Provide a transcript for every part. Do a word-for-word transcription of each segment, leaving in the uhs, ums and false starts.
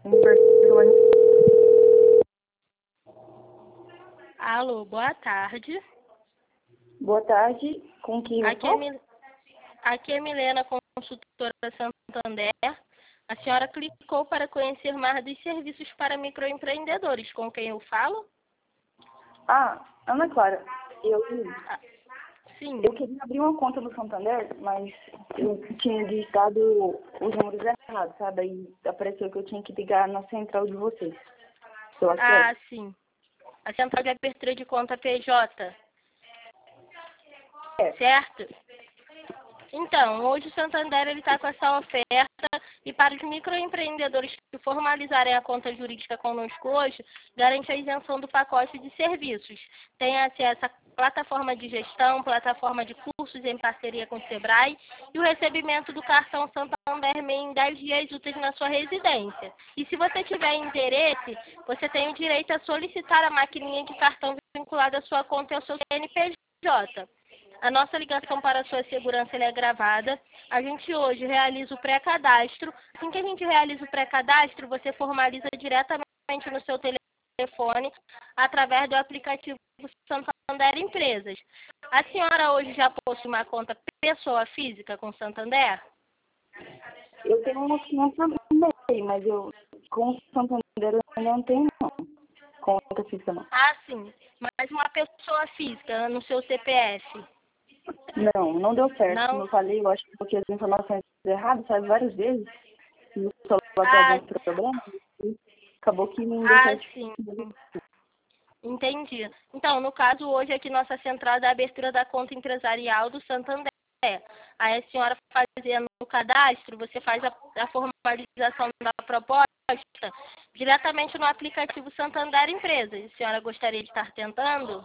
Alô, boa tarde. Boa tarde, com quem eu Aqui é, Mil... Aqui é Milena, consultora Santander. A senhora clicou para conhecer mais dos serviços para microempreendedores. Com quem eu falo? Ah, Ana Clara, eu, Ah, sim. eu queria abrir uma conta no Santander, mas eu tinha digitado os números errados, sabe? Aí apareceu que eu tinha que ligar na central de vocês. Eu acho que é. Ah, sim. A central de abertura de conta P J. É. Certo? Então, hoje o Santander está com essa oferta e para os microempreendedores que formalizarem a conta jurídica conosco hoje, garante a isenção do pacote de serviços. Tem acesso à plataforma de gestão, plataforma de cursos em parceria com o Sebrae e o recebimento do cartão Santander Meia em dez dias úteis na sua residência. E se você tiver interesse, você tem o direito a solicitar a maquininha de cartão vinculada à sua conta e ao seu C N P J. A nossa ligação para a sua segurança é gravada. A gente hoje realiza o pré-cadastro. Assim que a gente realiza o pré-cadastro, você formaliza diretamente no seu telefone através do aplicativo Santander Empresas. A senhora hoje já possui uma conta pessoa física com Santander? Eu tenho uma conta também, mas eu com o Santander eu não tenho não. Conta fixa não. Ah, sim. Mas uma pessoa física no seu C P F? Não, não deu certo. Não? Como eu falei, eu acho que porque as informações erradas, sabe, várias vezes. E o celular tem Ah, alguns problemas. E acabou que não deu ah, certo. sim. Entendi. Então, no caso, hoje aqui nossa central da abertura da conta empresarial do Santander. Aí a senhora fazendo o cadastro, você faz a, a formalização da proposta diretamente no aplicativo Santander Empresas. A senhora gostaria de estar tentando?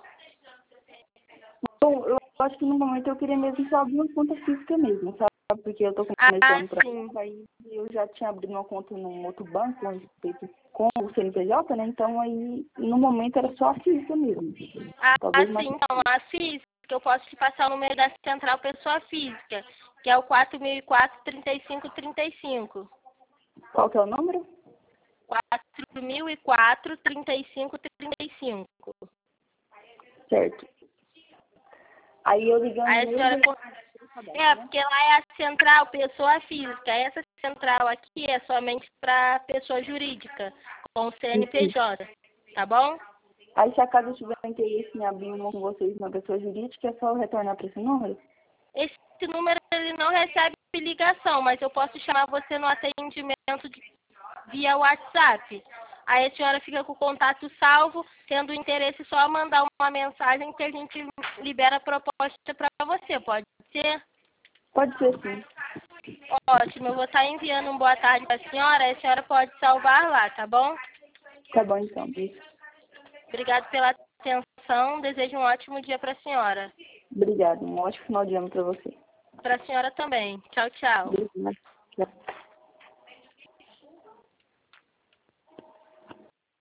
Bom, eu acho que no momento eu queria mesmo só abrir uma conta física mesmo, sabe? Porque eu tô Ah, começando a sim. trabalhar, aí eu já tinha abrido uma conta num outro banco, onde feito com o C N P J, né? Então aí, no momento, era só a física mesmo. Ah, Talvez mais... sim. Então, a física, eu posso te passar o número da central pessoa física, que é o quatro mil e quatro, trinta e cinco, trinta e cinco. Qual que é o número? quatro mil e quatro, trinta e cinco, trinta e cinco. Certo. Aí eu ligando Aí a mesmo... senhora... É, porque lá é a central pessoa física. Essa central aqui é somente para pessoa jurídica, com C N P J, tá bom? Aí se acaso eu tiver interesse em abrir uma com vocês na pessoa jurídica, é só eu retornar para esse número? Esse número ele não recebe ligação, mas eu posso chamar você no atendimento de, via WhatsApp. Aí a senhora fica com o contato salvo, tendo interesse só mandar uma mensagem que a gente libera a proposta para você, pode ser? Pode ser sim. Ótimo, eu vou estar enviando um boa tarde para a senhora, aí a senhora pode salvar lá, tá bom? Tá bom então. Obrigado pela atenção, desejo um ótimo dia para a senhora. Obrigada. Um ótimo final de ano para você. Para a senhora também. Tchau, tchau. Obrigada.